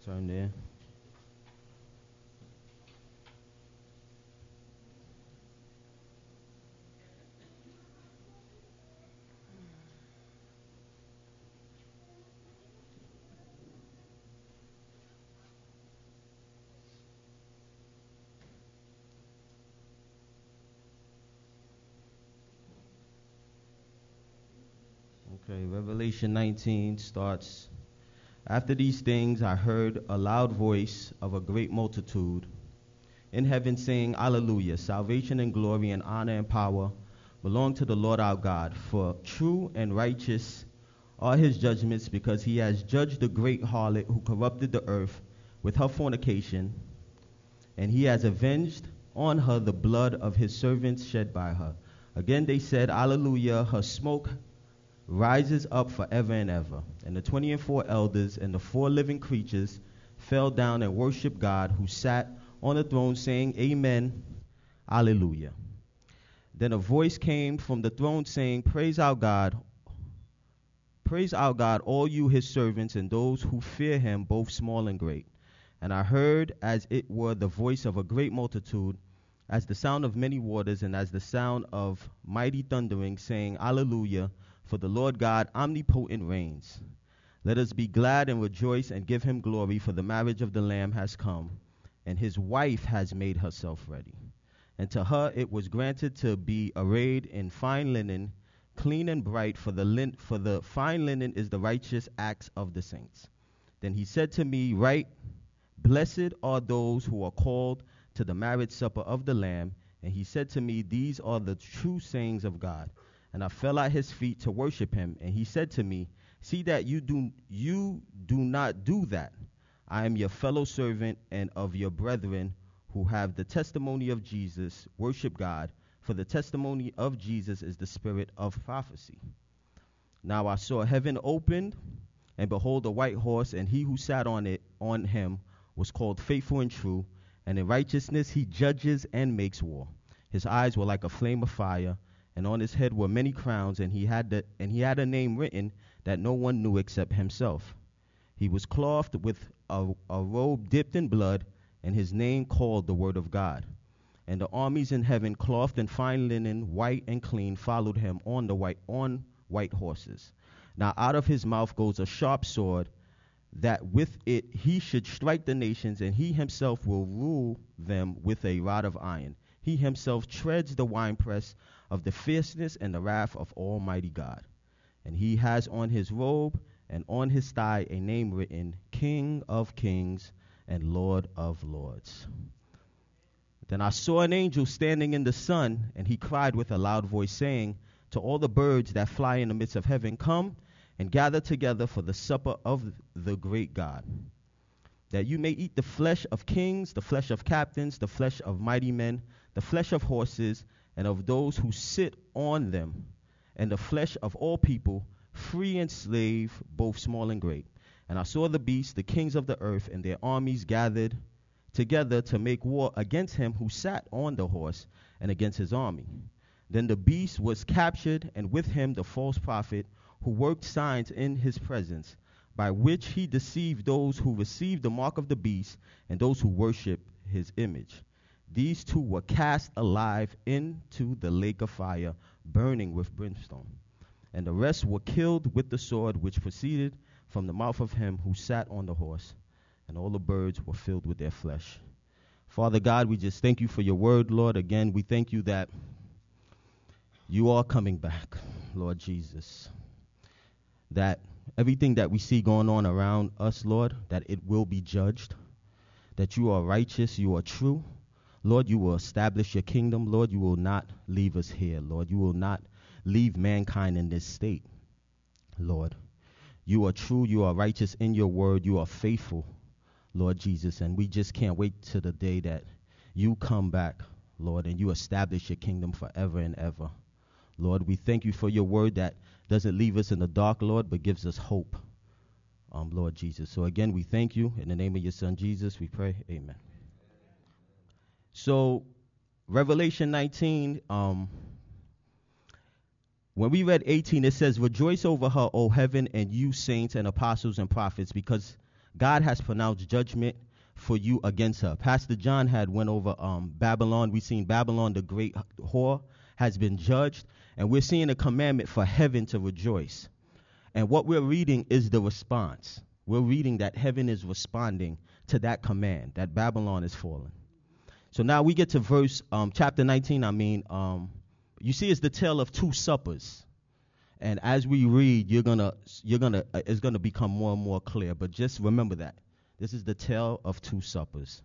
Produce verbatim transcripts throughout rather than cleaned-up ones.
Turn there. Okay, Revelation nineteen starts. After these things I heard a loud voice of a great multitude in heaven saying, Alleluia, salvation and glory and honor and power belong to the Lord our God, for true and righteous are his judgments, because he has judged the great harlot who corrupted the earth with her fornication, and he has avenged on her the blood of his servants shed by her. Again they said, Alleluia, her smoke rises up forever and ever. And the twenty and four elders and the four living creatures fell down and worshiped God who sat on the throne, saying, Amen, Alleluia. Then a voice came from the throne saying, Praise our God, praise our God, all you his servants and those who fear him, both small and great. And I heard as it were the voice of a great multitude, as the sound of many waters, and as the sound of mighty thundering, saying, Alleluia, for the Lord God omnipotent reigns. Let us be glad and rejoice and give him glory, for the marriage of the Lamb has come, and his wife has made herself ready. And to her it was granted to be arrayed in fine linen, clean and bright, for the lin- for the fine linen is the righteous acts of the saints. Then he said to me, Write, blessed are those who are called to the marriage supper of the Lamb. And he said to me, These are the true sayings of God. And I fell at his feet to worship him. And he said to me, See that you do you do not do that. I am your fellow servant and of your brethren who have the testimony of Jesus. Worship God, for the testimony of Jesus is the spirit of prophecy. Now I saw heaven opened, and behold, a white horse, and he who sat on it on him was called Faithful and True, and in righteousness he judges and makes war. His eyes were like a flame of fire, and on his head were many crowns, and he had the, and he had a name written that no one knew except himself. He was clothed with a, a robe dipped in blood, and his name called the Word of God. And the armies in heaven, clothed in fine linen, white and clean, followed him on the white on white horses. Now out of his mouth goes a sharp sword, that with it he should strike the nations, and he himself will rule them with a rod of iron. He himself treads the winepress of the fierceness and the wrath of Almighty God. And he has on his robe and on his thigh a name written, King of Kings and Lord of Lords. Then I saw an angel standing in the sun, and he cried with a loud voice, saying to all the birds that fly in the midst of heaven, Come and gather together for the supper of the great God, that you may eat the flesh of kings, the flesh of captains, the flesh of mighty men, the flesh of horses, and of those who sit on them, and the flesh of all people, free and slave, both small and great. And I saw the beasts, the kings of the earth, and their armies gathered together to make war against him who sat on the horse and against his army. Then the beast was captured, and with him the false prophet who worked signs in his presence, by which he deceived those who received the mark of the beast and those who worship his image. These two were cast alive into the lake of fire, burning with brimstone. And the rest were killed with the sword which proceeded from the mouth of him who sat on the horse, and all the birds were filled with their flesh. Father God, we just thank you for your word, Lord. Again, we thank you that you are coming back, Lord Jesus. That everything that we see going on around us, Lord, that it will be judged. That you are righteous, you are true. Lord, you will establish your kingdom. Lord, you will not leave us here, Lord. You will not leave mankind in this state, Lord. You are true, you are righteous in your word, you are faithful, Lord Jesus, and we just can't wait to the day that you come back, Lord, and you establish your kingdom forever and ever. Lord, we thank you for your word that doesn't leave us in the dark, Lord, but gives us hope, um, Lord Jesus. So again, we thank you. In the name of your son, Jesus, we pray. Amen. So Revelation nineteen, um, when we read eighteen, it says, Rejoice over her, O heaven, and you saints and apostles and prophets, because God has pronounced judgment for you against her. Pastor John had went over um, Babylon. We seen Babylon, the great whore, has been judged, and we're seeing a commandment for heaven to rejoice. And what we're reading is the response. We're reading that heaven is responding to that command, that Babylon is fallen. So now we get to verse, um, chapter nineteen, I mean, um, you see it's the tale of two suppers. And as we read, you're gonna, you're gonna, uh, it's gonna become more and more clear. But just remember that this is the tale of two suppers.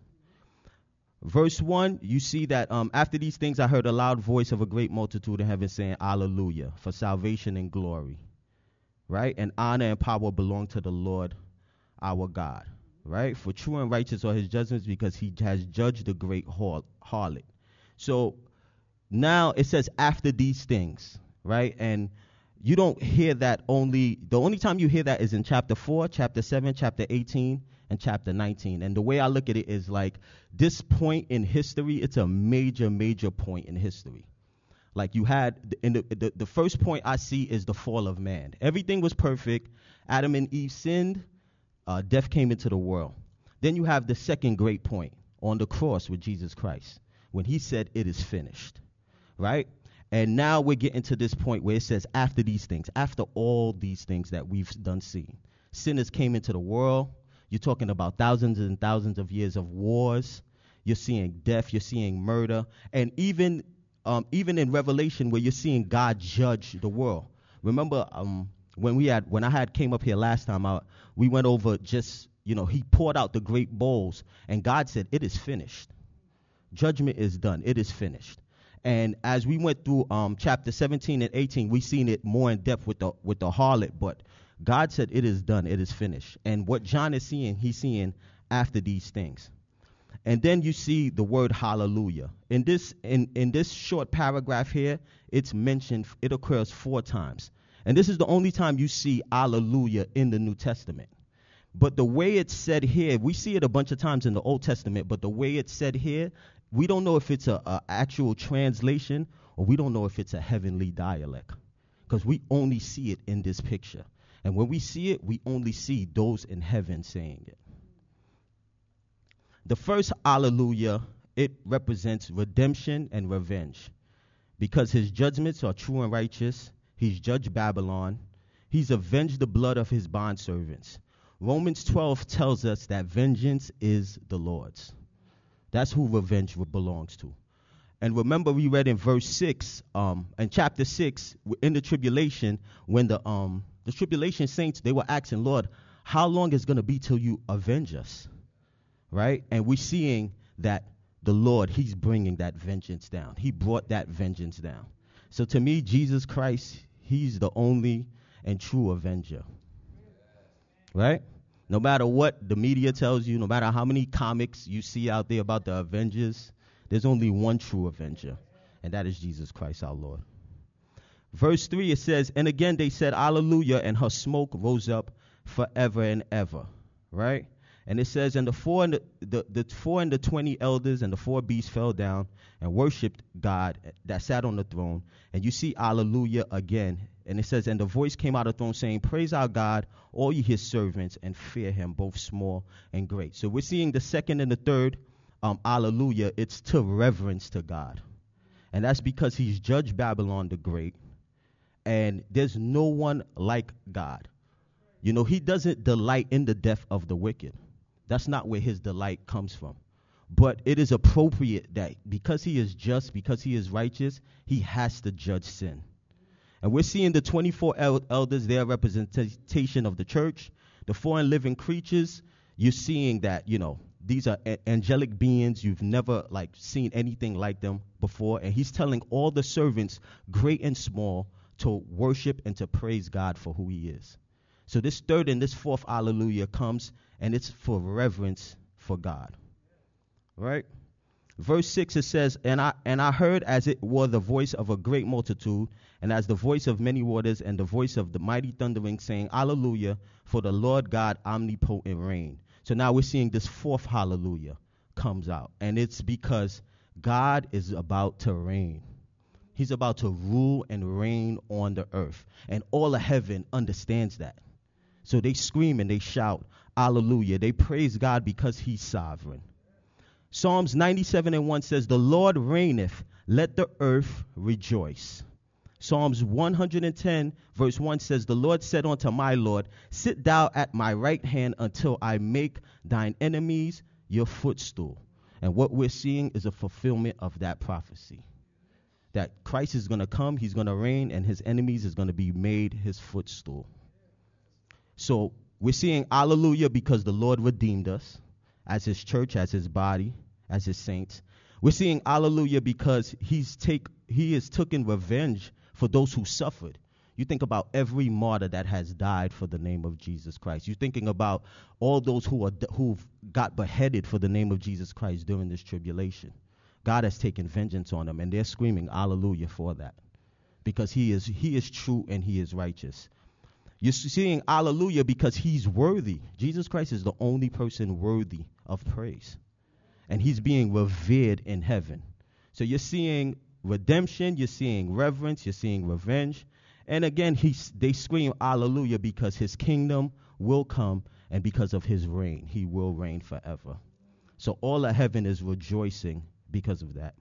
Verse one, you see that um, after these things, I heard a loud voice of a great multitude in heaven saying, "Hallelujah! For salvation and glory, right, and honor and power belong to the Lord our God, right? For true and righteous are His judgments, because He has judged the great har- harlot." So now it says after these things, right, and you don't hear that only, the only time you hear that is in chapter four, chapter seven, chapter eighteen, and chapter nineteen. And the way I look at it is like this point in history, it's a major, major point in history. Like you had, in the, the, the first point I see is the fall of man. Everything was perfect. Adam and Eve sinned. Uh, death came into the world. Then you have the second great point on the cross with Jesus Christ, when He said, "It is finished," right? And now we're getting to this point where it says, after these things, after all these things that we've done seen, sinners came into the world. You're talking about thousands and thousands of years of wars. You're seeing death. You're seeing murder. And even um, even in Revelation, where you're seeing God judge the world. Remember um, when we had when I had came up here last time, I, we went over just, you know, He poured out the great bowls, and God said, "It is finished. Judgment is done. It is finished." And as we went through um, chapter seventeen and eighteen, we seen it more in depth with the with the harlot. But God said, "It is done. It is finished." And what John is seeing, he's seeing after these things. And then you see the word hallelujah. In this in, in this short paragraph here, it's mentioned, it occurs four times. And this is the only time you see hallelujah in the New Testament. But the way it's said here, we see it a bunch of times in the Old Testament, but the way it's said here, we don't know if it's a, a actual translation, or we don't know if it's a heavenly dialect, because we only see it in this picture. And when we see it, we only see those in heaven saying it. The first hallelujah, it represents redemption and revenge, because His judgments are true and righteous. He's judged Babylon. He's avenged the blood of His bondservants. Romans twelve tells us that vengeance is the Lord's. That's who revenge belongs to. And remember, we read in verse six, um, in chapter six, in the tribulation, when the um the tribulation saints, they were asking, "Lord, how long is it going to be till you avenge us?" Right? And we're seeing that the Lord, He's bringing that vengeance down. He brought that vengeance down. So to me, Jesus Christ, He's the only and true avenger. Right? No matter what the media tells you, no matter how many comics you see out there about the Avengers, there's only one true avenger, and that is Jesus Christ our Lord. Verse three, it says, "And again they said, Hallelujah, and her smoke rose up forever and ever." Right? And it says, "And the four and the, the, the four and the twenty elders and the four beasts fell down and worshipped God that sat on the throne." And you see hallelujah again. And it says, "And the voice came out of the throne saying, Praise our God, all ye His servants, and fear Him, both small and great." So we're seeing the second and the third um, hallelujah. It's to reverence to God. And that's because He's judged Babylon the Great. And there's no one like God. You know, He doesn't delight in the death of the wicked. That's not where His delight comes from. But it is appropriate that because He is just, because He is righteous, He has to judge sin. And we're seeing the twenty-four el- elders, their representation of the church. The four living creatures, you're seeing that, you know, these are a- angelic beings. You've never, like, seen anything like them before. And He's telling all the servants, great and small, to worship and to praise God for who He is. So this third and this fourth hallelujah comes, and it's for reverence for God. Right? Verse six, it says, and I and I heard as it were the voice of a great multitude, and as the voice of many waters, and the voice of the mighty thundering, saying, Hallelujah, for the Lord God omnipotent reign. So now we're seeing this fourth hallelujah comes out. And it's because God is about to reign. He's about to rule and reign on the earth. And all of heaven understands that. So they scream and they shout, hallelujah. They praise God because he's sovereign. Psalms ninety-seven and one says, the Lord reigneth, let the earth rejoice. Psalms one hundred ten verse one says, the Lord said unto my Lord, sit thou at my right hand until I make thine enemies your footstool. And what we're seeing is a fulfillment of that prophecy. That Christ is going to come, he's going to reign, and his enemies is going to be made his footstool. So we're seeing hallelujah because the Lord redeemed us as his church, as his body, as his saints. We're seeing hallelujah because he's take he has taken revenge for those who suffered. You think about every martyr that has died for the name of Jesus Christ. You're thinking about all those who are who've got beheaded for the name of Jesus Christ during this tribulation. God has taken vengeance on them, and they're screaming hallelujah for that because he is he is true and he is righteous. You're seeing hallelujah because he's worthy. Jesus Christ is the only person worthy of praise. And he's being revered in heaven. So you're seeing redemption, you're seeing reverence, you're seeing revenge. And again, he's, they scream hallelujah because his kingdom will come, and because of his reign, he will reign forever. So all of heaven is rejoicing because of that.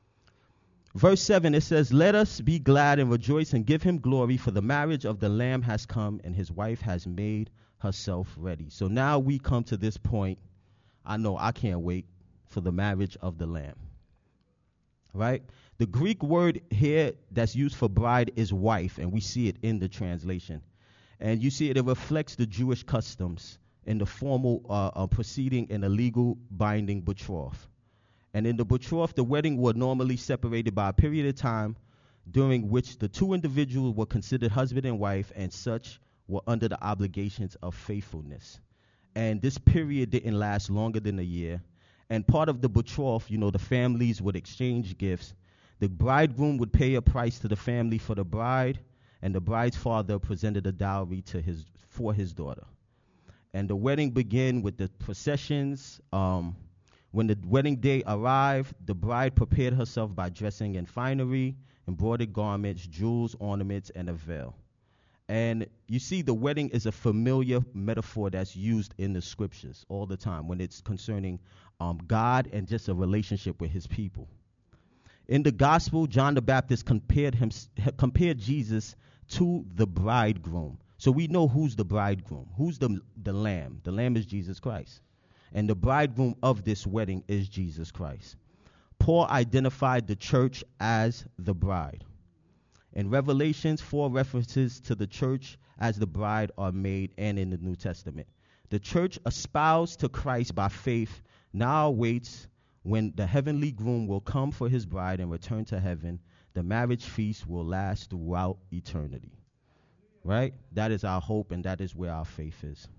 Verse seven, it says, let us be glad and rejoice and give him glory, for the marriage of the Lamb has come, and his wife has made herself ready. So now we come to this point. I know I can't wait for the marriage of the Lamb. Right? The Greek word here that's used for bride is wife, and we see it in the translation. And you see it, it reflects the Jewish customs in the formal uh, uh, proceeding and a legal binding betroth. And in the betroth, the wedding were normally separated by a period of time during which the two individuals were considered husband and wife, and such were under the obligations of faithfulness. And this period didn't last longer than a year. And part of the betroth, you know, the families would exchange gifts. The bridegroom would pay a price to the family for the bride, and the bride's father presented a dowry to his for his daughter. And the wedding began with the processions. Um, when the wedding day arrived, the bride prepared herself by dressing in finery, embroidered garments, jewels, ornaments, and a veil. And you see, the wedding is a familiar metaphor that's used in the scriptures all the time when it's concerning um, God and just a relationship with his people. In the gospel, John the Baptist compared him, compared Jesus to the bridegroom. So we know who's the bridegroom. Who's the, the lamb? The lamb is Jesus Christ. And the bridegroom of this wedding is Jesus Christ. Paul identified the church as the bride. In Revelations, four references to the church as the bride are made, and in the New Testament. The church espoused to Christ by faith now waits when the heavenly groom will come for his bride and return to heaven. The marriage feast will last throughout eternity. Right? That is our hope, and that is where our faith is.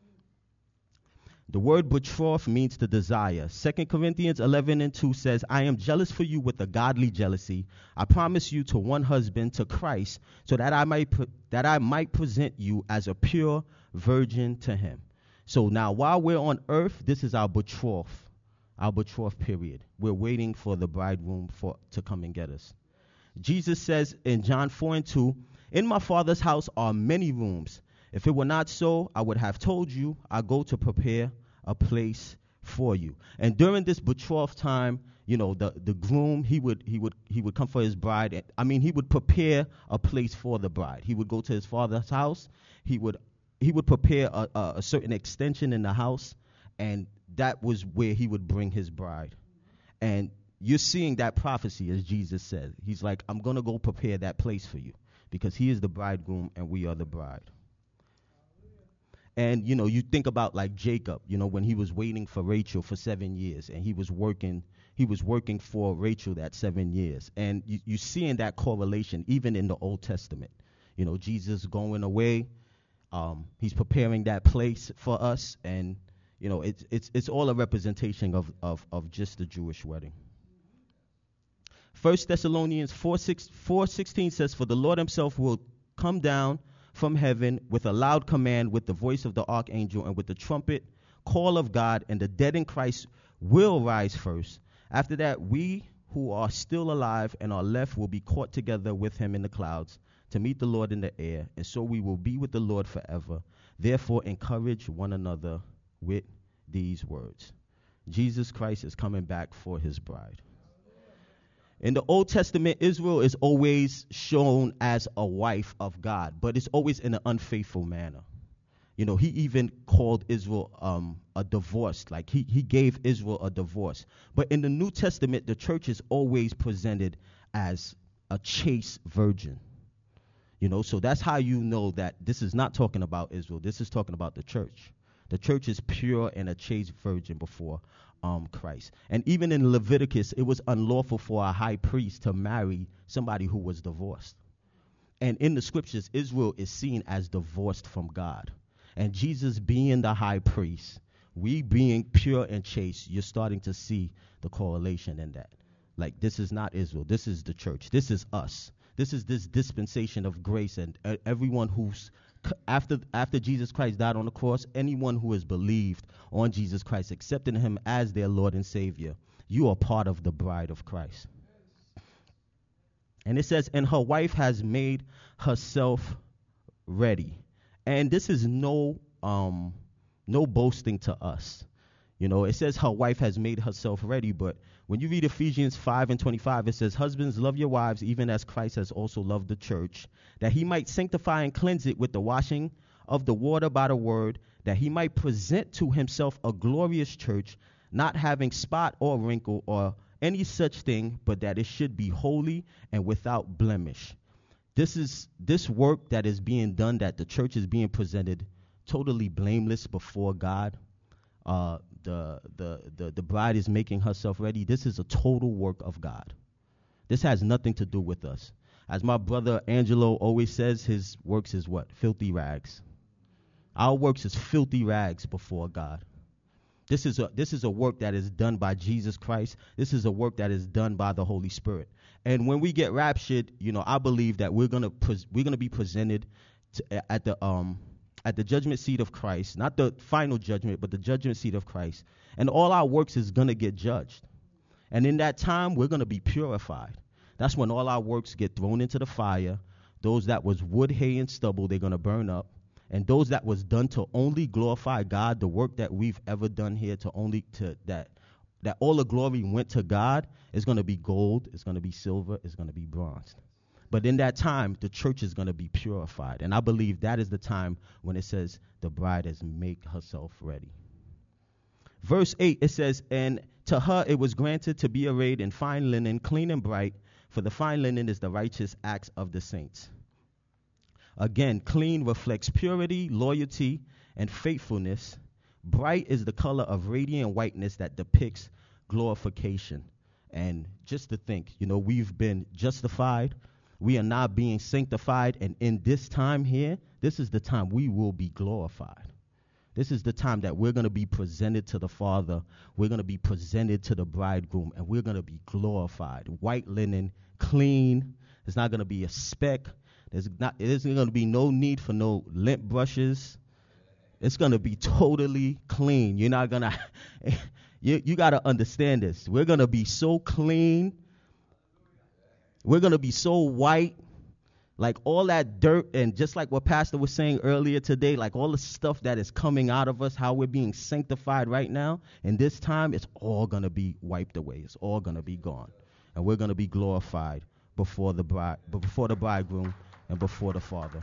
The word betroth means to desire. Second Corinthians eleven and two says, I am jealous for you with a godly jealousy. I promise you to one husband, to Christ, so that I might pre- that I might present you as a pure virgin to him. So now while we're on earth, this is our betroth, our betroth period. We're waiting for the bridegroom for to come and get us. Jesus says in John four and two, in my Father's house are many rooms. If it were not so, I would have told you, I go to prepare a place for you. And during this betroth time, you know, the, the groom, he would he would he would come for his bride. And, I mean, he would prepare a place for the bride. He would go to his father's house. He would he would prepare a, a, a certain extension in the house, and that was where he would bring his bride. And you're seeing that prophecy, as Jesus said. He's like, I'm going to go prepare that place for you, because he is the bridegroom and we are the bride. And, you know, you think about like Jacob, you know, when he was waiting for Rachel for seven years and he was working, he was working for Rachel that seven years. And you, you seeing that correlation even in the Old Testament. You know, Jesus going away, um, he's preparing that place for us. And, you know, it's it's it's all a representation of, of, of just the Jewish wedding. First Thessalonians four sixteen says, for the Lord himself will come down from heaven with a loud command, with the voice of the archangel, and with the trumpet call of God, and the dead in Christ will rise first. After that, we who are still alive and are left will be caught together with him in the clouds to meet the Lord in the air, and so we will be with the Lord forever. Therefore, encourage one another with these words. Jesus Christ is coming back for his bride. In the Old Testament, Israel is always shown as a wife of God, but it's always in an unfaithful manner. You know, he even called Israel um, a divorce, like he, he gave Israel a divorce. But in the New Testament, the church is always presented as a chaste virgin. You know, so that's how you know that this is not talking about Israel. This is talking about the church. The church is pure and a chaste virgin before um, Christ. And even in Leviticus, it was unlawful for a high priest to marry somebody who was divorced. And in the scriptures, Israel is seen as divorced from God. And Jesus being the high priest, we being pure and chaste, you're starting to see the correlation in that. Like, this is not Israel. This is the church. This is us. This is this dispensation of grace. And uh, everyone who's, after after Jesus Christ died on the cross, anyone who has believed on Jesus Christ, accepting him as their Lord and Savior, you are part of the bride of Christ. And it says, and her wife has made herself ready. And this is no um, no boasting to us. You know, it says her wife has made herself ready, but when you read Ephesians five and twenty-five, it says, husbands, love your wives, even as Christ has also loved the church, that he might sanctify and cleanse it with the washing of the water by the word, that he might present to himself a glorious church, not having spot or wrinkle or any such thing, but that it should be holy and without blemish. This is this work that is being done, that the church is being presented totally blameless before God. Uh, the, the the the bride is making herself ready. This is a total work of God. This has nothing to do with us. As my brother Angelo always says, his works is what? Filthy rags. Our works is filthy rags before God. This is a this is a work that is done by Jesus Christ. This is a work that is done by the Holy Spirit. And when we get raptured, you know, I believe that we're gonna pres- we're gonna be presented to, at the um at the judgment seat of Christ, not the final judgment, but the judgment seat of Christ. And all our works is gonna get judged. And in that time, we're gonna be purified. That's when all our works get thrown into the fire. Those that was wood, hay, and stubble, they're gonna burn up. And those that was done to only glorify God, the work that we've ever done here to only to that that all the glory went to God, is going to be gold, it's going to be silver, it's going to be bronze. But in that time, the church is going to be purified. And I believe that is the time when it says the bride has made herself ready. Verse eight, it says, and to her it was granted to be arrayed in fine linen, clean and bright, for the fine linen is the righteous acts of the saints. Again, clean reflects purity, loyalty, and faithfulness. Bright is the color of radiant whiteness that depicts glorification. And just to think, you know, we've been justified. We are now being sanctified. And in this time here, this is the time we will be glorified. This is the time that we're going to be presented to the Father. We're going to be presented to the bridegroom, and we're going to be glorified. White linen, clean. There's not going to be a speck. There's not. There's going to be no need for no lint brushes. It's going to be totally clean. You're not going to, you, you got to understand this. We're going to be so clean. We're going to be so white. Like all that dirt, and just like what Pastor was saying earlier today, like all the stuff that is coming out of us, how we're being sanctified right now, in this time, it's all going to be wiped away. It's all going to be gone. And we're going to be glorified before the bride, before the bridegroom and before the Father.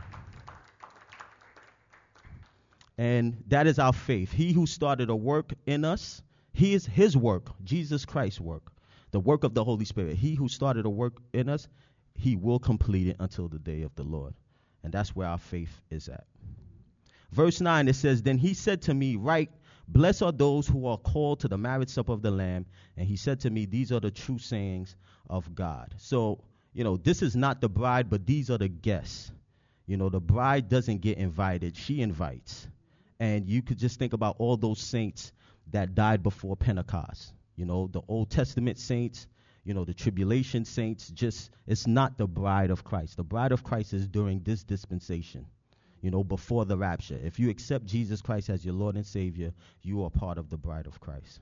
And that is our faith. He who started a work in us, he is his work, Jesus Christ's work, the work of the Holy Spirit. He who started a work in us, he will complete it until the day of the Lord. And that's where our faith is at. Verse nine, it says, then he said to me, write, blessed are those who are called to the marriage supper of the Lamb. And he said to me, these are the true sayings of God. So, you know, this is not the bride, but these are the guests. You know, the bride doesn't get invited. She invites. And you could just think about all those saints that died before Pentecost. You know, the Old Testament saints, you know, the tribulation saints, just, it's not the bride of Christ. The bride of Christ is during this dispensation, you know, before the rapture. If you accept Jesus Christ as your Lord and Savior, you are part of the bride of Christ.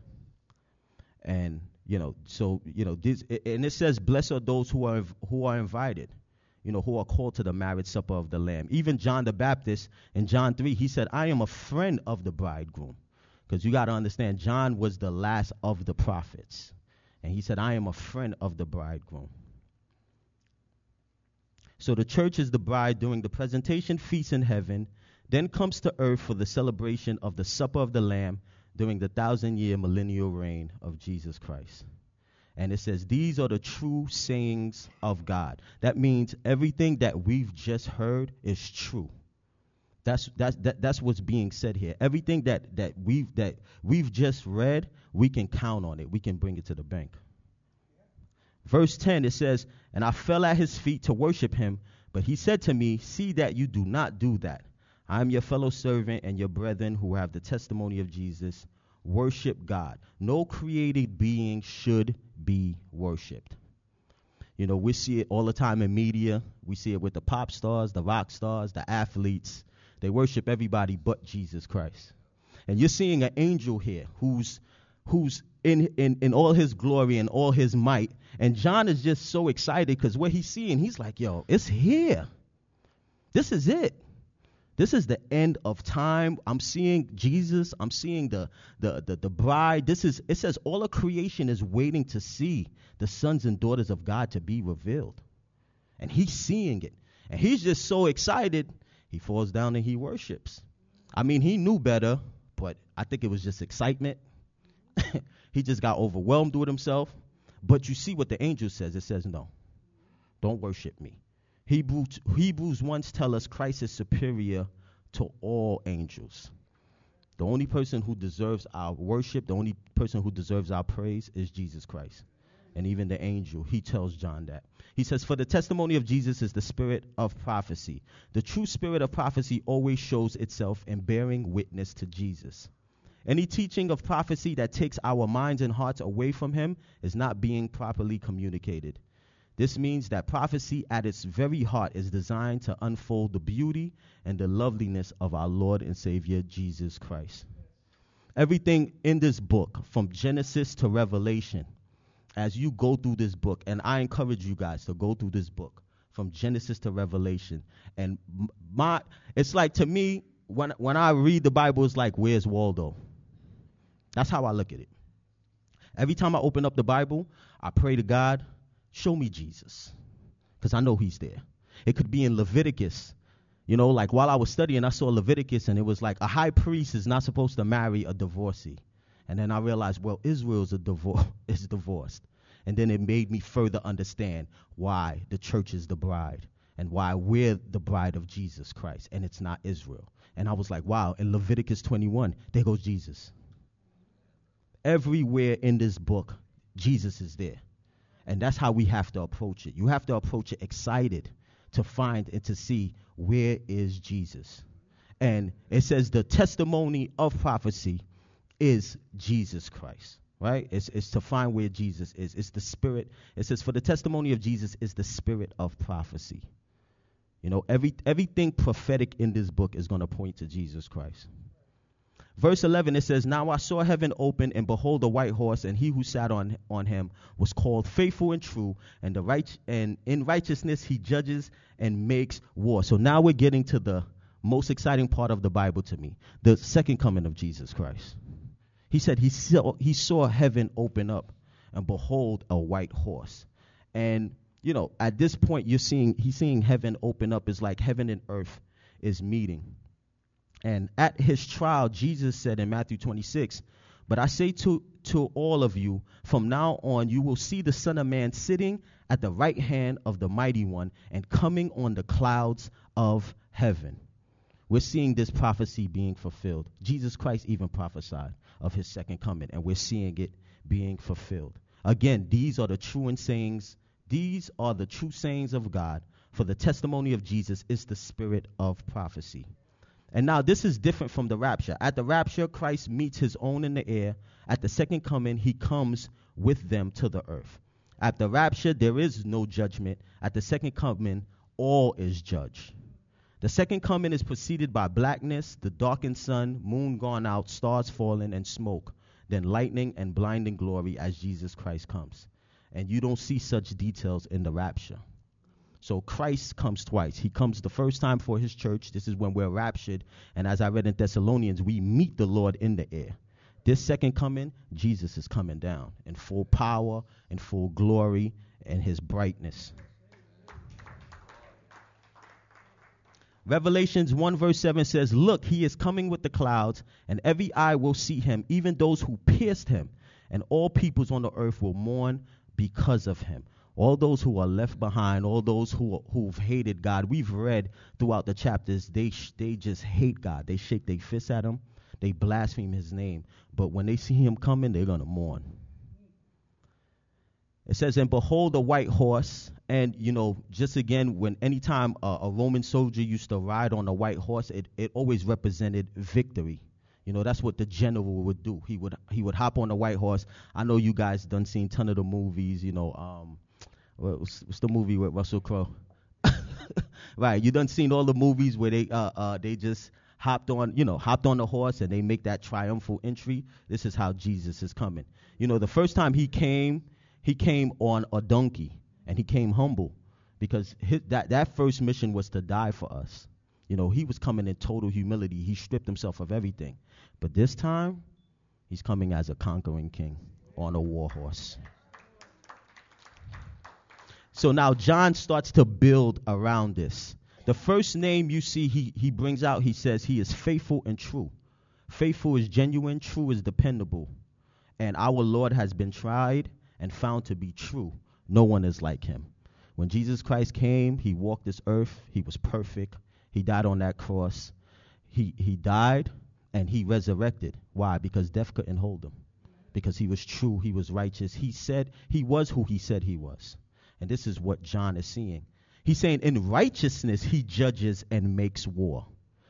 And, you know, so, you know, this, and it says, blessed are those who are who are invited. you know, who are called to the marriage supper of the Lamb. Even John the Baptist in John three, he said, I am a friend of the bridegroom. Because you got to understand, John was the last of the prophets. And he said, I am a friend of the bridegroom. So the church is the bride during the presentation feast in heaven, then comes to earth for the celebration of the supper of the Lamb during the thousand-year millennial reign of Jesus Christ. And it says, these are the true sayings of God. That means everything that we've just heard is true. That's that's that, that's what's being said here. Everything that that we've that we've just read, we can count on it. We can bring it to the bank. Verse ten, it says, and I fell at his feet to worship him, but he said to me, see that you do not do that. I am your fellow servant and your brethren who have the testimony of Jesus. Worship God. No created being should be worshipped. You know, we see it all the time in media. We see it with the pop stars, the rock stars, the athletes. They worship everybody but Jesus Christ. And you're seeing an angel here who's who's in, in, in all his glory and all his might. And John is just so excited because what he's seeing, he's like, yo, it's here. This is it. This is the end of time. I'm seeing Jesus. I'm seeing the, the, the, the bride. This is, it says all of creation is waiting to see the sons and daughters of God to be revealed. And he's seeing it. And he's just so excited, he falls down and he worships. I mean, he knew better, but I think it was just excitement. He just got overwhelmed with himself. But you see what the angel says. It says, no, don't worship me. Hebrews, Hebrews one tell us Christ is superior to all angels. The only person who deserves our worship, the only person who deserves our praise is Jesus Christ. And even the angel, he tells John that. He says, for the testimony of Jesus is the spirit of prophecy. The true spirit of prophecy always shows itself in bearing witness to Jesus. Any teaching of prophecy that takes our minds and hearts away from him is not being properly communicated. This means that prophecy at its very heart is designed to unfold the beauty and the loveliness of our Lord and Savior, Jesus Christ. Everything in this book, from Genesis to Revelation, as you go through this book, and I encourage you guys to go through this book, from Genesis to Revelation, and my, it's like, to me, when, when I read the Bible, it's like, where's Waldo? That's how I look at it. Every time I open up the Bible, I pray to God, show me Jesus, because I know he's there. It could be in Leviticus. You know, like while I was studying, I saw Leviticus, and it was like a high priest is not supposed to marry a divorcee. And then I realized, well, Israel's a divor- is divorced. And then it made me further understand why the church is the bride and why we're the bride of Jesus Christ, and it's not Israel. And I was like, wow, in Leviticus twenty-one, there goes Jesus. Everywhere in this book, Jesus is there. And that's how we have to approach it. You have to approach it excited to find and to see where is Jesus. And it says the testimony of prophecy is Jesus Christ, right? It's, it's to find where Jesus is. It's the spirit. It says for the testimony of Jesus is the spirit of prophecy. You know, every everything prophetic in this book is going to point to Jesus Christ. Verse eleven, it says, now I saw heaven open, and behold, a white horse, and he who sat on on him was called Faithful and True, and the right and in righteousness he judges and makes war. So now we're getting to the most exciting part of the Bible to me, the second coming of Jesus Christ. He said he saw he saw heaven open up, and behold, a white horse. And you know, at this point, you're seeing he's seeing heaven open up. Is like heaven and earth is meeting. And at his trial, Jesus said in Matthew twenty-six, but I say to, to all of you, from now on, you will see the Son of Man sitting at the right hand of the Mighty One and coming on the clouds of heaven. We're seeing this prophecy being fulfilled. Jesus Christ even prophesied of his second coming, and we're seeing it being fulfilled. Again, these are the true and sayings. These are the true sayings of God. For the testimony of Jesus is the spirit of prophecy. And now this is different from the rapture. At the rapture, Christ meets his own in the air. At the second coming, he comes with them to the earth. At the rapture, there is no judgment. At the second coming, all is judged. The second coming is preceded by blackness, the darkened sun, moon gone out, stars falling, and smoke, then lightning and blinding glory as Jesus Christ comes. And you don't see such details in the rapture. So Christ comes twice. He comes the first time for his church. This is when we're raptured. And as I read in Thessalonians, we meet the Lord in the air. This second coming, Jesus is coming down in full power, in full glory, and his brightness. Revelations one verse seven says, look, he is coming with the clouds, and every eye will see him, even those who pierced him, and all peoples on the earth will mourn because of him. All those who are left behind, all those who who've hated God, we've read throughout the chapters, they sh- they just hate God. They shake their fists at him. They blaspheme his name. But when they see him coming, they're going to mourn. It says, and behold, a white horse. And, you know, just again, when anytime a, a Roman soldier used to ride on a white horse, it, it always represented victory. You know, that's what the general would do. He would he would hop on a white horse. I know you guys done seen a ton of the movies, you know. Um, what's, what's the movie with Russell Crowe? Right, you done seen all the movies where they uh, uh they just hopped on, you know, hopped on the horse and they make that triumphal entry. This is how Jesus is coming. You know, the first time he came, he came on a donkey, and he came humble, because his, that, that first mission was to die for us. You know, he was coming in total humility. He stripped himself of everything. But this time, he's coming as a conquering king on a war horse. So now John starts to build around this. The first name you see he, he brings out, he says he is faithful and true. Faithful is genuine, true is dependable. And our Lord has been tried and found to be true. No one is like him. When Jesus Christ came, he walked this earth. He was perfect. He died on that cross. He he died and he resurrected. Why? Because death couldn't hold him. Because he was true. He was righteous. He said he was who he said he was. And this is what John is seeing. He's saying in righteousness, he judges and makes war.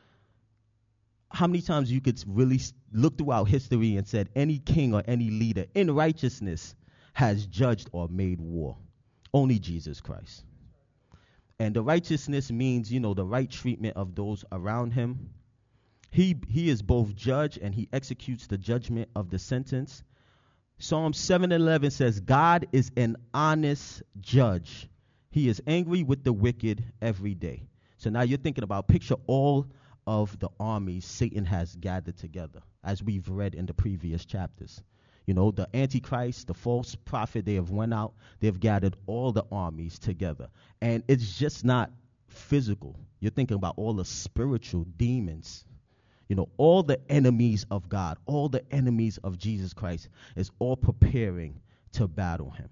How many times you could really look throughout history and said any king or any leader in righteousness has judged or made war? Only Jesus Christ. And the righteousness means, you know, the right treatment of those around him. He he is both judge and he executes the judgment of the sentence. Psalm seven eleven says, God is an honest judge. He is angry with the wicked every day. So now you're thinking about, picture all of the armies Satan has gathered together, as we've read in the previous chapters. You know, the Antichrist, the false prophet, they have went out. They've gathered all the armies together. And it's just not physical. You're thinking about all the spiritual demons. You know, all the enemies of God, all the enemies of Jesus Christ is all preparing to battle him.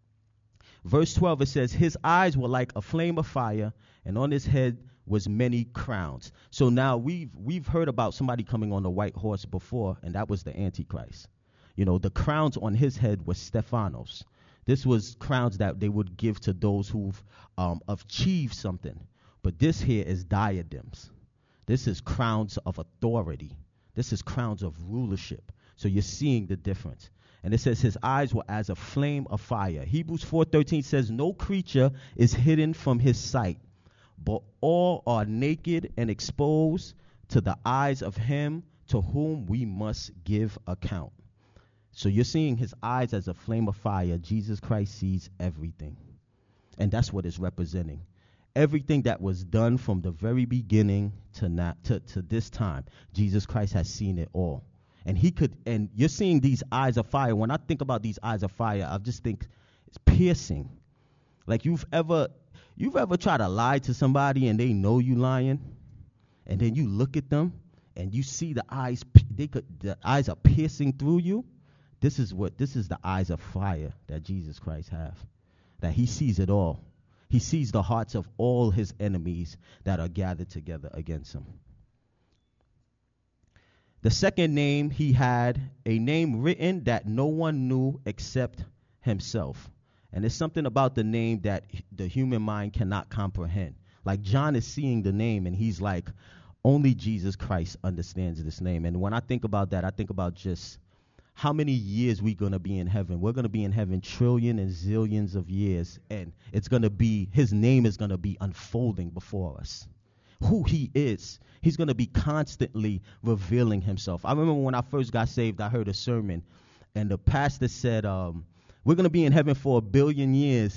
Verse twelve, it says, his eyes were like a flame of fire, and on his head was many crowns. So now we've we've heard about somebody coming on a white horse before, and that was the Antichrist. You know, the crowns on his head was Stephanos. This was crowns that they would give to those who've um, achieved something. But this here is diadems. This is crowns of authority. This is crowns of rulership. So you're seeing the difference. And it says his eyes were as a flame of fire. Hebrews four thirteen says no creature is hidden from his sight, but all are naked and exposed to the eyes of him to whom we must give account. So you're seeing his eyes as a flame of fire. Jesus Christ sees everything. And that's what it's representing. Everything that was done from the very beginning to now, to, to this time, Jesus Christ has seen it all. And he could, and you're seeing these eyes of fire. When I think about these eyes of fire, I just think it's piercing. Like you've ever, you've ever tried to lie to somebody and they know you lying, and then you look at them and you see the eyes, they could, the eyes are piercing through you. This is what, this is the eyes of fire that Jesus Christ have, that he sees it all. He sees the hearts of all his enemies that are gathered together against him. The second name, he had a name written that no one knew except himself. And it's something about the name that the human mind cannot comprehend. Like John is seeing the name and he's like, only Jesus Christ understands this name. And when I think about that, I think about just how many years we're going to be in heaven. We're going to be in heaven trillion and zillions of years. And it's going to be, his name is going to be unfolding before us. Who he is. He's going to be constantly revealing himself. I remember when I first got saved, I heard a sermon, and the pastor said, um, we're going to be in heaven for a billion years,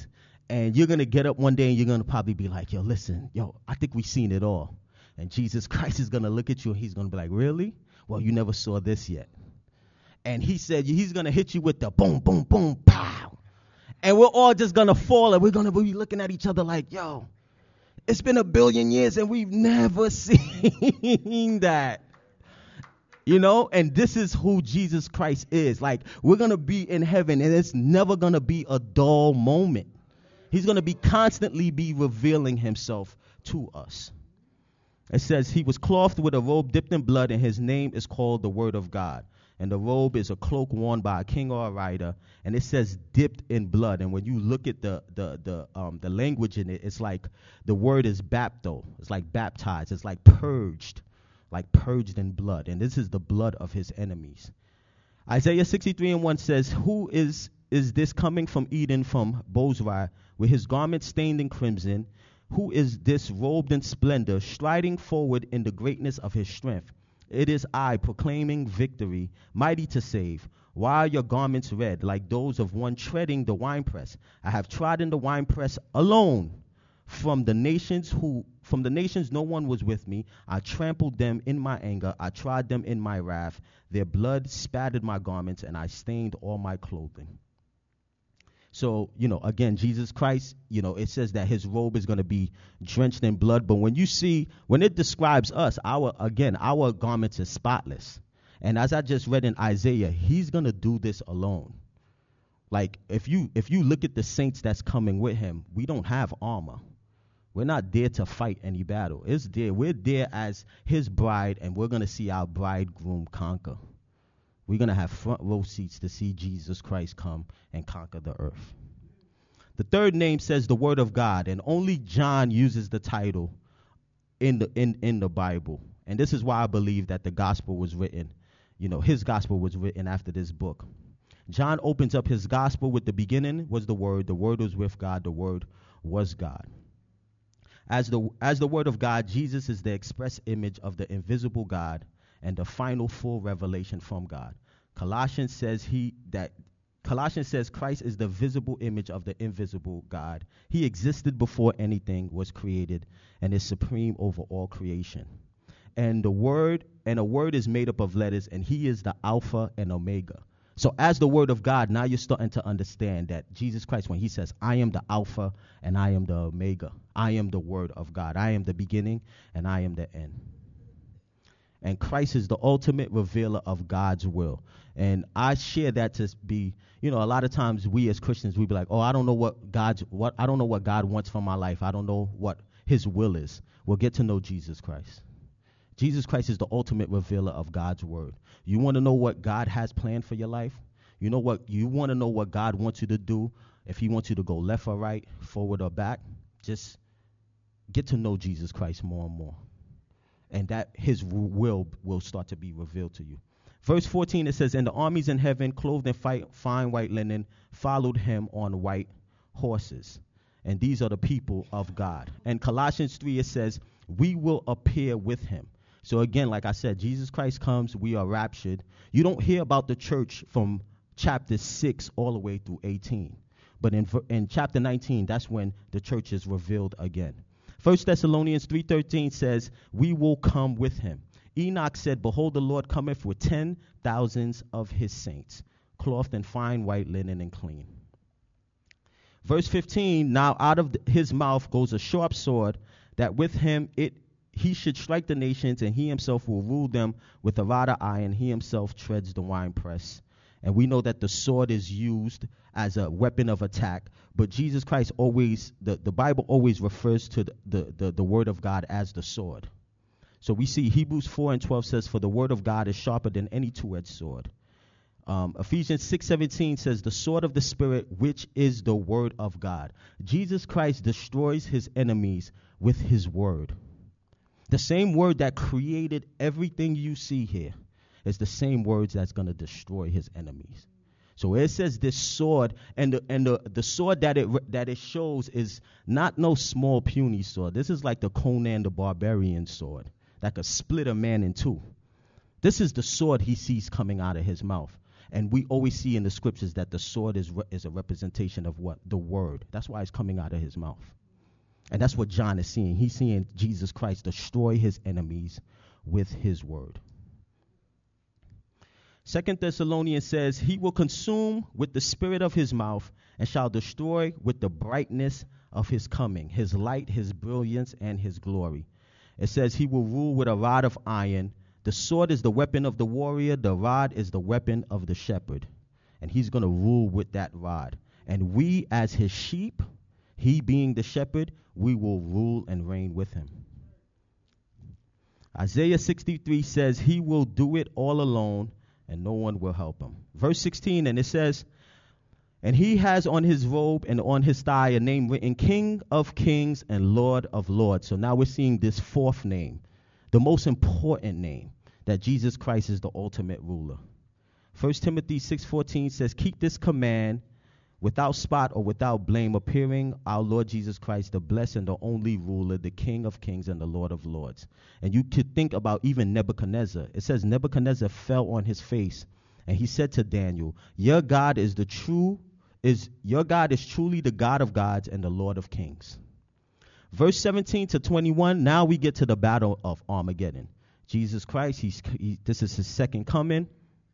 And you're going to get up one day and you're going to probably be like, yo, listen, yo, I think we've seen it all. And Jesus Christ is going to look at you and he's going to be like, really? Well, you never saw this yet. And he said he's going to hit you with the boom, boom, boom, pow. And we're all just going to fall and we're going to be looking at each other like, yo, it's been a billion years and we've never seen that. You know, and this is who Jesus Christ is. Like, we're going to be in heaven and it's never going to be a dull moment. He's going to be constantly be revealing himself to us. It says he was clothed with a robe dipped in blood, and his name is called the Word of God. And the robe is a cloak worn by a king or a rider, and it says dipped in blood. And when you look at the the the um the language in it, it's like the word is bapto. It's like baptized. It's like purged, like purged in blood. And this is the blood of his enemies. Isaiah sixty-three and one says, "Who is is this coming from Eden, from Bozrah, with his garment stained in crimson? Who is this robed in splendor, striding forward in the greatness of his strength? It is I, proclaiming victory, mighty to save. Why are your garments red, like those of one treading the winepress? I have trodden the winepress alone. From the nations who from the nations no one was with me. I trampled them in my anger. I trod them in my wrath. Their blood spattered my garments, and I stained all my clothing." So, you know, again, Jesus Christ, you know, it says that his robe is going to be drenched in blood. But when you see, when it describes us, our, again, our garments is spotless. And as I just read in Isaiah, he's going to do this alone. Like, if you if you look at the saints that's coming with him, we don't have armor. We're not there to fight any battle. It's there. We're there as his bride, and we're going to see our bridegroom conquer. We're going to have front row seats to see Jesus Christ come and conquer the earth. The third name says the Word of God, and only John uses the title in the in, in the Bible. And this is why I believe that the gospel was written, you know, his gospel was written after this book. John opens up his gospel with the beginning was the Word, the Word was with God, the Word was God. As the as the Word of God, Jesus is the express image of the invisible God and the final full revelation from God. Colossians says he that Colossians says Christ is the visible image of the invisible God. He existed before anything was created and is supreme over all creation. And the word and a word is made up of letters, and he is the Alpha and Omega. So as the Word of God, now you're starting to understand that Jesus Christ, when he says, I am the Alpha and I am the Omega, I am the Word of God, I am the beginning and I am the end. And Christ is the ultimate revealer of God's will. And I share that to be, you know, a lot of times we as Christians, we be like, oh, I don't know what God's, what, I don't know what God wants from my life. I don't know what his will is. Well, get to know Jesus Christ. Jesus Christ is the ultimate revealer of God's word. You want to know what God has planned for your life? You know what, you want to know what God wants you to do? If he wants you to go left or right, forward or back, just get to know Jesus Christ more and more. And that his will will start to be revealed to you. Verse fourteen, it says, and the armies in heaven, clothed in fight, fine white linen, followed him on white horses. And these are the people of God. And Colossians three, it says, we will appear with him. So again, like I said, Jesus Christ comes, we are raptured. You don't hear about the church from chapter six all the way through eighteen. But in, in chapter nineteen, that's when the church is revealed again. First Thessalonians three thirteen says, we will come with him. Enoch said, behold, the Lord cometh with ten thousands of his saints, clothed in fine white linen and clean. Verse fifteen, now out of his mouth goes a sharp sword, that with him it he should strike the nations, and he himself will rule them with a rod of iron. He himself treads the winepress. And we know that the sword is used as a weapon of attack, but Jesus Christ always, the, the Bible always refers to the, the, the, the word of God as the sword. So we see Hebrews four and twelve says, for the word of God is sharper than any two-edged sword. Um, Ephesians six seventeen says, the sword of the Spirit, which is the word of God. Jesus Christ destroys his enemies with his word. The same word that created everything you see here is the same words that's going to destroy his enemies. So it says this sword, and the and the, the sword that it that it shows is not no small puny sword. This is like the Conan the Barbarian sword that could split a man in two. This is the sword he sees coming out of his mouth. And we always see in the scriptures that the sword is re- is a representation of what? The word. That's why it's coming out of his mouth. And that's what John is seeing. He's seeing Jesus Christ destroy his enemies with his word. Second Thessalonians says, he will consume with the spirit of his mouth and shall destroy with the brightness of his coming, his light, his brilliance, and his glory. It says he will rule with a rod of iron. The sword is the weapon of the warrior. The rod is the weapon of the shepherd. And he's going to rule with that rod. And we as his sheep, he being the shepherd, we will rule and reign with him. Isaiah sixty-three says he will do it all alone and no one will help him. Verse sixteen, and it says, and he has on his robe and on his thigh a name written, King of Kings and Lord of Lords. So now we're seeing this fourth name, the most important name, that Jesus Christ is the ultimate ruler. First Timothy six fourteen says, keep this command without spot or without blame, appearing our Lord Jesus Christ, the blessed and the only ruler, the King of Kings and the Lord of Lords. And you could think about even Nebuchadnezzar. It says Nebuchadnezzar fell on his face, and he said to Daniel, your God is the true, is your God is truly the God of gods and the Lord of kings. Verse seventeen to twenty-one, now we get to the battle of Armageddon. Jesus Christ, he's he, this is his second coming.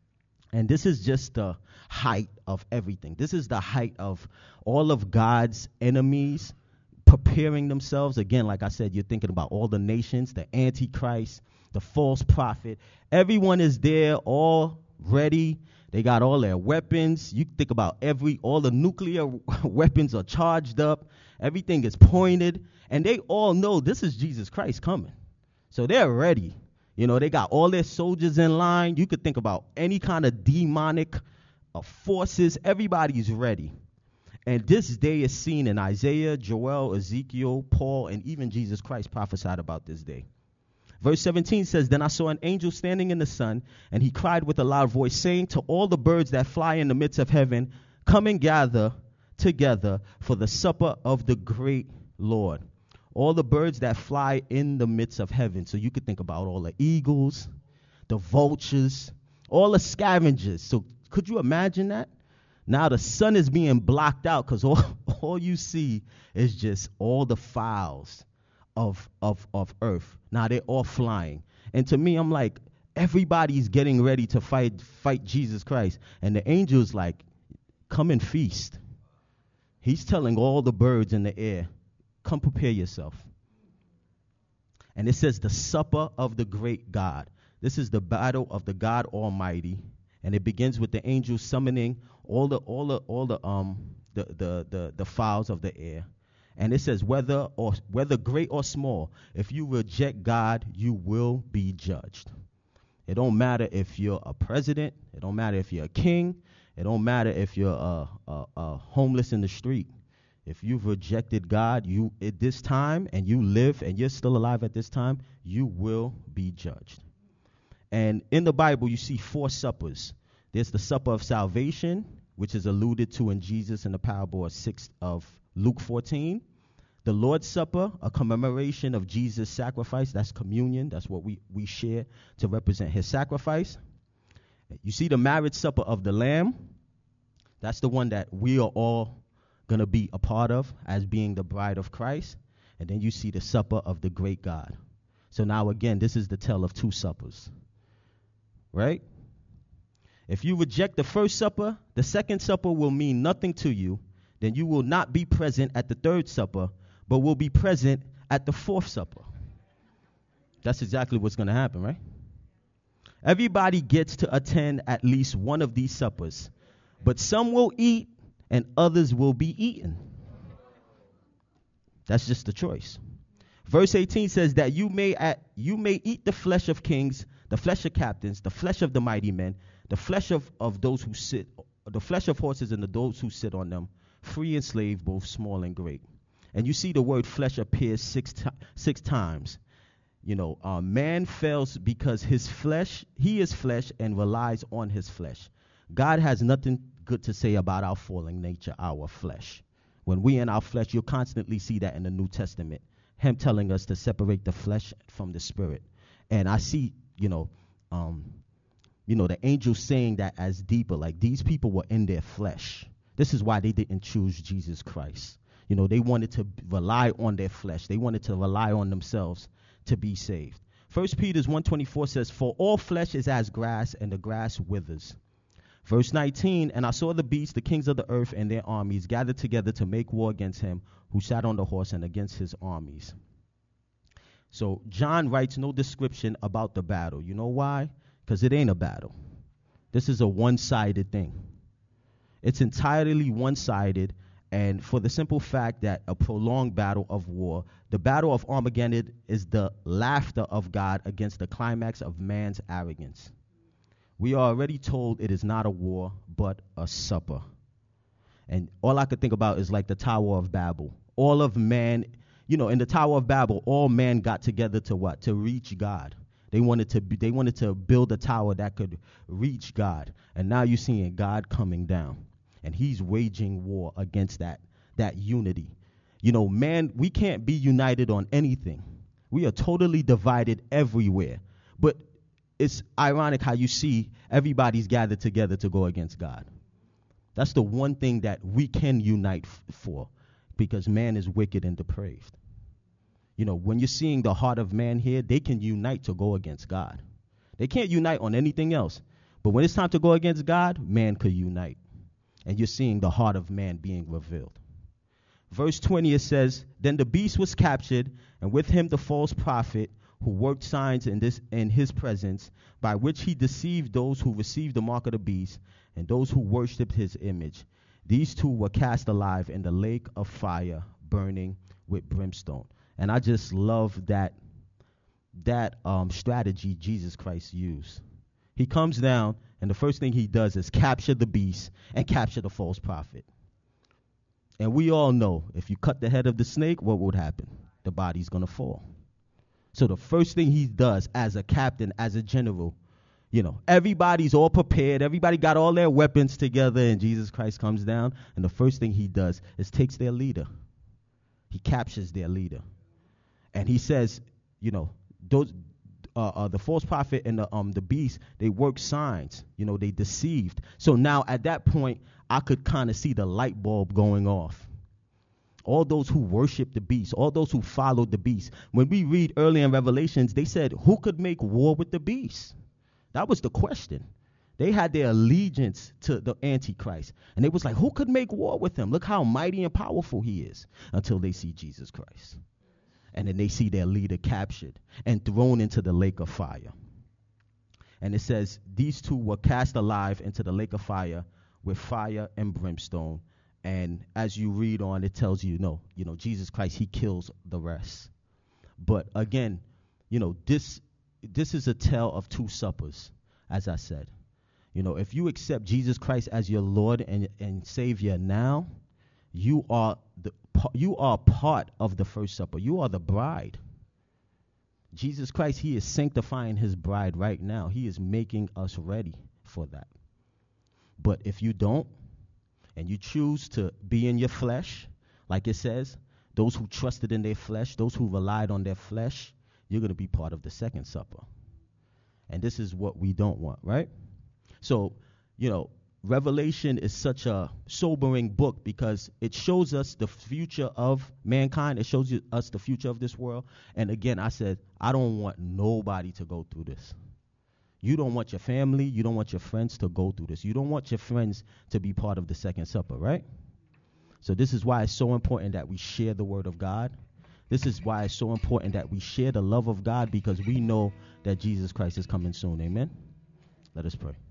And this is just the height of everything. This is the height of all of God's enemies preparing themselves. Again, like I said, you're thinking about all the nations, the Antichrist, the false prophet. Everyone is there, all ready. They got all their weapons. You think about every, all the nuclear weapons are charged up. Everything is pointed. And they all know this is Jesus Christ coming. So they're ready. You know, they got all their soldiers in line. You could think about any kind of demonic uh, forces. Everybody's ready. And this day is seen in Isaiah, Joel, Ezekiel, Paul, and even Jesus Christ prophesied about this day. Verse seventeen says, then I saw an angel standing in the sun, and he cried with a loud voice, saying to all the birds that fly in the midst of heaven, come and gather together for the supper of the great Lord. All the birds that fly in the midst of heaven. So you could think about all the eagles, the vultures, all the scavengers. So could you imagine that? Now the sun is being blocked out because all, all you see is just all the fowls of, of, of earth. Now they're all flying. And to me, I'm like, everybody's getting ready to fight, fight Jesus Christ. And the angel's like, come and feast. He's telling all the birds in the air, come prepare yourself. And it says the supper of the great God. This is the battle of the God Almighty. And it begins with the angels summoning all the all the all the um the the the, the fowls of the air. And it says whether or whether great or small, if you reject God, you will be judged. It don't matter if you're a president, it don't matter if you're a king, it don't matter if you're a, a, a homeless in the street. If you've rejected God, you at this time, and you live and you're still alive at this time, you will be judged. And in the Bible, you see four suppers. There's the supper of salvation, which is alluded to in Jesus in the parable of six of Luke fourteen. The Lord's Supper, a commemoration of Jesus' sacrifice. That's communion. That's what we, we share to represent his sacrifice. You see the marriage supper of the Lamb. That's the one that we are all going to be a part of as being the bride of Christ. And then you see the supper of the great God. So now again, this is the tale of two suppers, right? If you reject the first supper, the second supper will mean nothing to you. Then you will not be present at the third supper, but will be present at the fourth supper. That's exactly what's going to happen, right? Everybody gets to attend at least one of these suppers, but some will eat and others will be eaten. That's just the choice. Verse eighteen says that you may at, you may eat the flesh of kings, the flesh of captains, the flesh of the mighty men, the flesh of, of those who sit, the flesh of horses and the those who sit on them, free and slave, both small and great. And you see the word flesh appears six to, six times. You know, uh, man fails because his flesh, he is flesh and relies on his flesh. God has nothing good to say about our fallen nature, our flesh. When we in our flesh, you'll constantly see that in the New Testament. Him telling us to separate the flesh from the spirit. And I see, you know, um, you know, the angel saying that as deeper, like these people were in their flesh. This is why they didn't choose Jesus Christ. You know, they wanted to rely on their flesh. They wanted to rely on themselves to be saved. First Peter one twenty-four says, for all flesh is as grass, and the grass withers. Verse nineteen, and I saw the beasts, the kings of the earth, and their armies gathered together to make war against him who sat on the horse and against his armies. So John writes no description about the battle. You know why? Because it ain't a battle. This is a one-sided thing. It's entirely one-sided, and for the simple fact that a prolonged battle of war, the battle of Armageddon is the laughter of God against the climax of man's arrogance. We are already told it is not a war, but a supper. And all I could think about is like the Tower of Babel. All of man, you know, in the Tower of Babel, all man got together to what? To reach God. They wanted to be, they wanted to build a tower that could reach God. And now you're seeing God coming down. And he's waging war against that, that unity. You know, man, we can't be united on anything. We are totally divided everywhere. But it's ironic how you see everybody's gathered together to go against God. That's the one thing that we can unite f- for, because man is wicked and depraved. You know, when you're seeing the heart of man here, they can unite to go against God. They can't unite on anything else. But when it's time to go against God, man could unite. And you're seeing the heart of man being revealed. Verse twenty, it says, then the beast was captured, and with him the false prophet, who worked signs in this in his presence, by which he deceived those who received the mark of the beast, and those who worshipped his image. These two were cast alive in the lake of fire, burning with brimstone. And I just love that, that um, strategy Jesus Christ used. He comes down, and the first thing he does is capture the beast and capture the false prophet. And we all know, if you cut the head of the snake, what would happen? The body's going to fall. So the first thing he does as a captain, as a general, you know, everybody's all prepared. Everybody got all their weapons together, and Jesus Christ comes down. And the first thing he does is takes their leader. He captures their leader. And he says, you know, those uh, uh, the false prophet and the um the beast, they work signs. You know, they deceived. So now at that point, I could kind of see the light bulb going off. All those who worship the beast, all those who followed the beast. When we read early in Revelations, they said, who could make war with the beast? That was the question. They had their allegiance to the Antichrist. And they was like, who could make war with him? Look how mighty and powerful he is, until they see Jesus Christ. And then they see their leader captured and thrown into the lake of fire. And it says, these two were cast alive into the lake of fire with fire and brimstone. And as you read on, it tells you, no, you know, Jesus Christ, he kills the rest. But again, you know, this this is a tale of two suppers, as I said. You know, if you accept Jesus Christ as your Lord and, and Savior now, you are the you are part of the first supper. You are the bride. Jesus Christ, he is sanctifying his bride right now. He is making us ready for that. But if you don't, and you choose to be in your flesh, like it says, those who trusted in their flesh, those who relied on their flesh, you're going to be part of the second supper. And this is what we don't want, right? So, you know, Revelation is such a sobering book because it shows us the future of mankind. It shows you, us the future of this world. And again, I said, I don't want nobody to go through this. You don't want your family, you don't want your friends to go through this. You don't want your friends to be part of the second supper, right? So this is why it's so important that we share the word of God. This is why it's so important that we share the love of God, because we know that Jesus Christ is coming soon. Amen? Let us pray.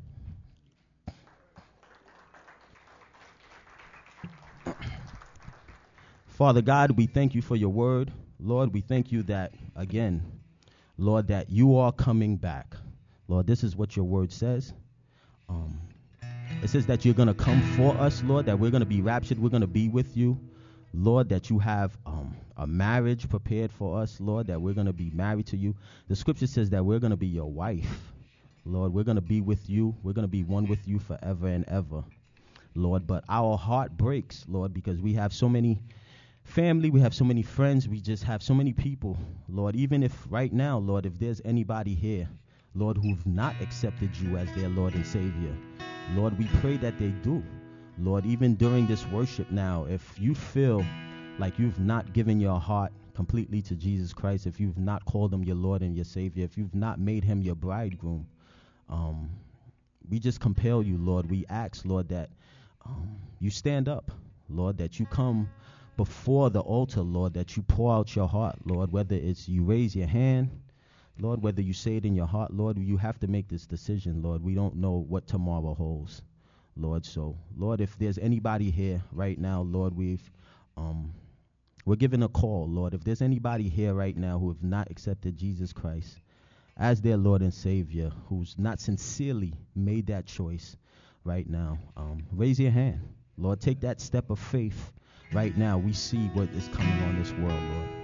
Father God, we thank you for your word. Lord, we thank you that, again, Lord, that you are coming back. Lord, this is what your word says. Um, it says that you're going to come for us, Lord, that we're going to be raptured. We're going to be with you. Lord, that you have um, a marriage prepared for us, Lord, that we're going to be married to you. The scripture says that we're going to be your wife. Lord, we're going to be with you. We're going to be one with you forever and ever, Lord. But our heart breaks, Lord, because we have so many family, we have so many friends, we just have so many people, Lord. Even if right now, Lord, if there's anybody here, Lord, who've not accepted you as their Lord and Savior. Lord, we pray that they do. Lord, even during this worship now, if you feel like you've not given your heart completely to Jesus Christ, if you've not called him your Lord and your Savior, if you've not made him your bridegroom, um, we just compel you, Lord. We ask, Lord, that um, you stand up, Lord, that you come before the altar, Lord, that you pour out your heart, Lord, whether it's you raise your hand, Lord, whether you say it in your heart, Lord, you have to make this decision, Lord. We don't know what tomorrow holds, Lord. So, Lord, if there's anybody here right now, Lord, we've um, we're giving a call, Lord. If there's anybody here right now who have not accepted Jesus Christ as their Lord and Savior, who's not sincerely made that choice right now, um, raise your hand, Lord. Take that step of faith right now. We see what is coming on this world, Lord.